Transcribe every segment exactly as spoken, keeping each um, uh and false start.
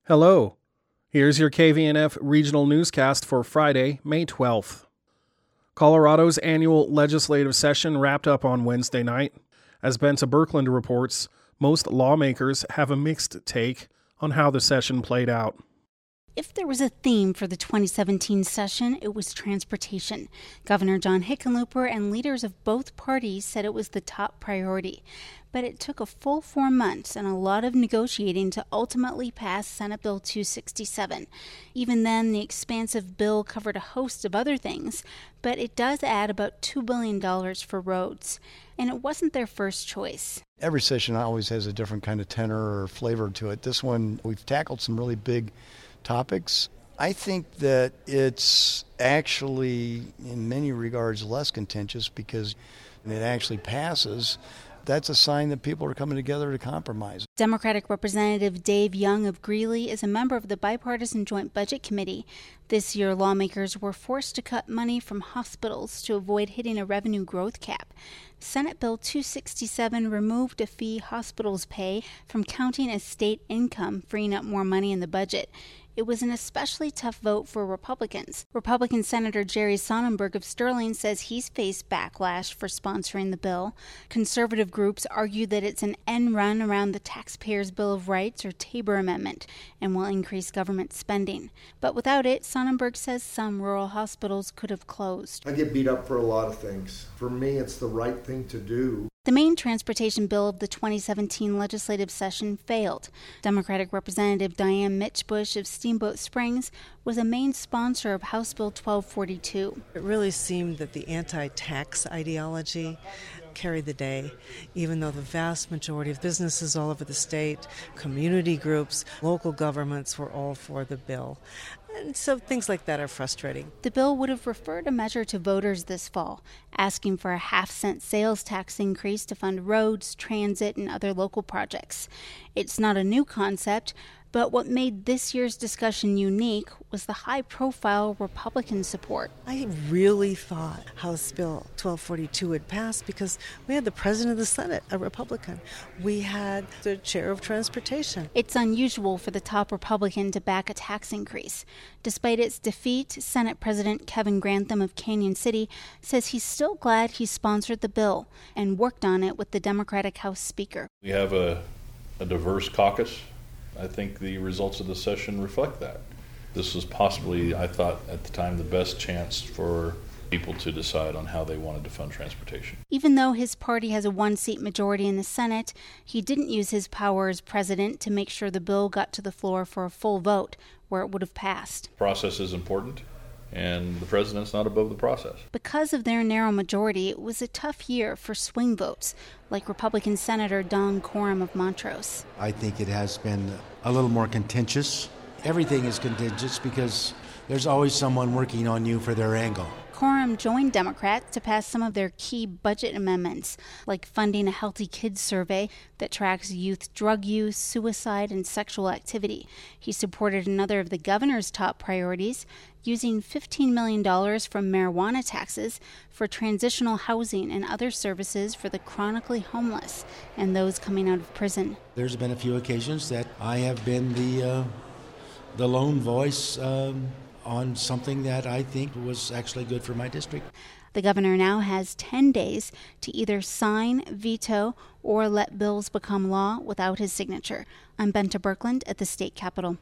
Hello, here's your K V N F regional newscast for Friday, May twelfth. Colorado's annual legislative session wrapped up on Wednesday night. As Benta Birkeland reports, most lawmakers have a mixed take on how the session played out. If there was a theme for the twenty seventeen session, it was transportation. Governor John Hickenlooper and leaders of both parties said it was the top priority. But it took a full four months and a lot of negotiating to ultimately pass Senate Bill two sixty-seven. Even then, the expansive bill covered a host of other things, but it does add about two billion dollars for roads. And it wasn't their first choice. Every session always has a different kind of tenor or flavor to it. This one, we've tackled some really big topics. I think that it's actually, in many regards, less contentious because it actually passes. That's a sign that people are coming together to compromise. Democratic Representative Dave Young of Greeley is a member of the Bipartisan Joint Budget Committee. This year, lawmakers were forced to cut money from hospitals to avoid hitting a revenue growth cap. Senate Bill two sixty-seven removed a fee hospitals pay from counting as state income, freeing up more money in the budget. It was an especially tough vote for Republicans. Republican Senator Jerry Sonnenberg of Sterling says he's faced backlash for sponsoring the bill. Conservative groups argue that it's an end run around the Taxpayers' Bill of Rights or Tabor Amendment and will increase government spending. But without it, Sonnenberg says some rural hospitals could have closed. I get beat up for a lot of things. For me, it's the right thing to do. The main transportation bill of the twenty seventeen legislative session failed. Democratic Representative Diane Mitchbush of Steamboat Springs was a main sponsor of House Bill twelve forty-two. It really seemed that the anti-tax ideology carried the day, even though the vast majority of businesses all over the state, community groups, local governments were all for the bill. And so things like that are frustrating. The bill would have referred a measure to voters this fall, asking for a half-cent sales tax increase to fund roads, transit, and other local projects. It's not a new concept, but what made this year's discussion unique was the high-profile Republican support. I really thought House Bill twelve forty-two would pass because we had the President of the Senate, a Republican. We had the Chair of Transportation. It's unusual for the top Republican to back a tax increase. Despite its defeat, Senate President Kevin Grantham of Canyon City says he's still glad he sponsored the bill and worked on it with the Democratic House Speaker. We have a, a diverse caucus. I think the results of the session reflect that. This was possibly, I thought at the time, the best chance for people to decide on how they wanted to fund transportation. Even though his party has a one-seat majority in the Senate, he didn't use his power as president to make sure the bill got to the floor for a full vote, where it would have passed. Process is important, and the president's not above the process. Because of their narrow majority, it was a tough year for swing votes, like Republican Senator Don Coram of Montrose. I think it has been a little more contentious. Everything is contentious because there's always someone working on you for their angle. Coram joined Democrats to pass some of their key budget amendments, like funding a Healthy Kids survey that tracks youth drug use, suicide, and sexual activity. He supported another of the governor's top priorities, using fifteen million dollars from marijuana taxes for transitional housing and other services for the chronically homeless and those coming out of prison. There's been a few occasions that I have been the uh, the lone voice um, on something that I think was actually good for my district. The governor now has ten days to either sign, veto, or let bills become law without his signature. I'm Benta Birkeland at the state capitol.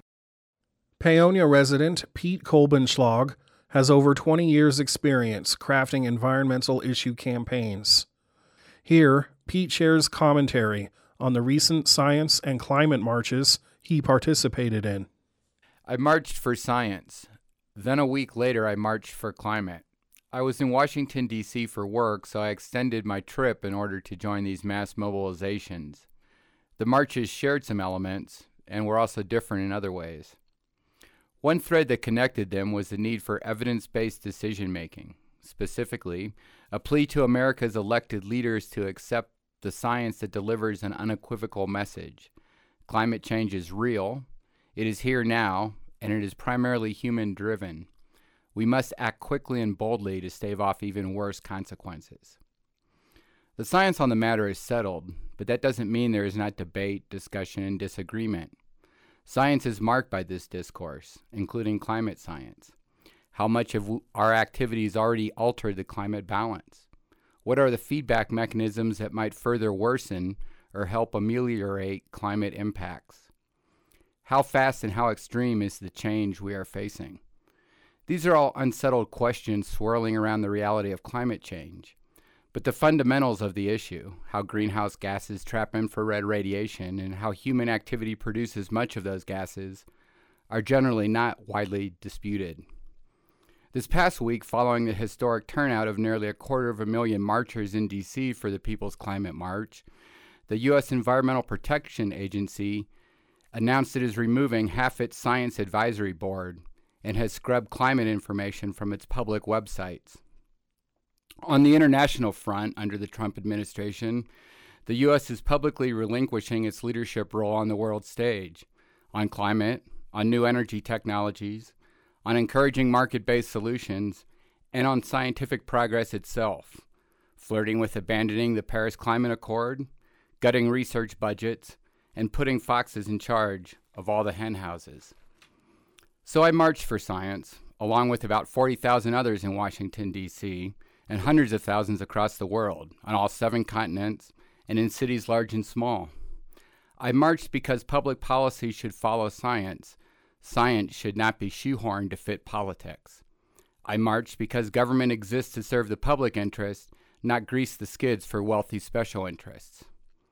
Paonia resident Pete Kolbenschlag has over twenty years' experience crafting environmental issue campaigns. Here, Pete shares commentary on the recent science and climate marches he participated in. I marched for science. Then a week later, I marched for climate. I was in Washington, D C for work, so I extended my trip in order to join these mass mobilizations. The marches shared some elements, and were also different in other ways. One thread that connected them was the need for evidence-based decision-making, specifically, a plea to America's elected leaders to accept the science that delivers an unequivocal message. Climate change is real, it is here now, and it is primarily human-driven. We must act quickly and boldly to stave off even worse consequences. The science on the matter is settled, but that doesn't mean there is not debate, discussion, and disagreement. Science is marked by this discourse, including climate science. How much of our activities already altered the climate balance? What are the feedback mechanisms that might further worsen or help ameliorate climate impacts? How fast and how extreme is the change we are facing? These are all unsettled questions swirling around the reality of climate change. But the fundamentals of the issue, how greenhouse gases trap infrared radiation and how human activity produces much of those gases, are generally not widely disputed. This past week, following the historic turnout of nearly a quarter of a million marchers in D C for the People's Climate March, the U S Environmental Protection Agency announced it is removing half its Science Advisory Board and has scrubbed climate information from its public websites. On the international front, under the Trump administration, the U S is publicly relinquishing its leadership role on the world stage, on climate, on new energy technologies, on encouraging market-based solutions, and on scientific progress itself, flirting with abandoning the Paris Climate Accord, gutting research budgets, and putting foxes in charge of all the hen houses. So I marched for science, along with about forty thousand others in Washington, D C, and hundreds of thousands across the world, on all seven continents, and in cities large and small. I marched because public policy should follow science. Science should not be shoehorned to fit politics. I marched because government exists to serve the public interest, not grease the skids for wealthy special interests.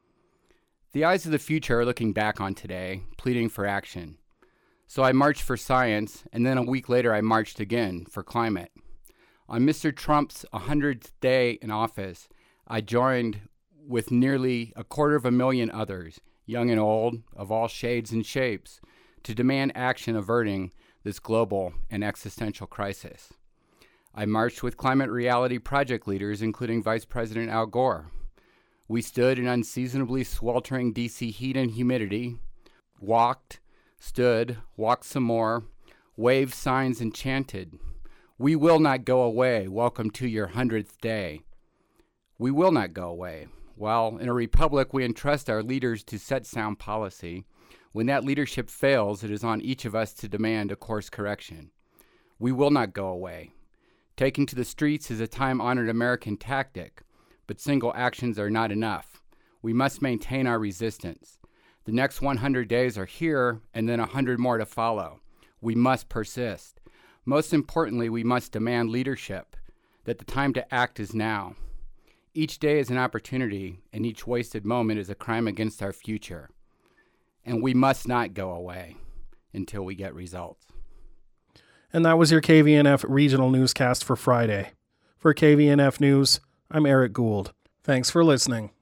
The eyes of the future are looking back on today, pleading for action. So I marched for science, and then a week later I marched again for climate. On Mister Trump's one hundredth day in office, I joined with nearly a quarter of a million others, young and old, of all shades and shapes, to demand action averting this global and existential crisis. I marched with climate reality project leaders, including Vice President Al Gore. We stood in unseasonably sweltering D C heat and humidity, walked, stood, walked some more, waved signs and chanted, "We will not go away. Welcome to your hundredth day." We will not go away. While in a republic we entrust our leaders to set sound policy, when that leadership fails, it is on each of us to demand a course correction. We will not go away. Taking to the streets is a time-honored American tactic, but single actions are not enough. We must maintain our resistance. The next one hundred days are here, and then one hundred more to follow. We must persist. Most importantly, we must demand leadership, that the time to act is now. Each day is an opportunity, and each wasted moment is a crime against our future. And we must not go away until we get results. And that was your K V N F Regional Newscast for Friday. For K V N F News, I'm Eric Gould. Thanks for listening.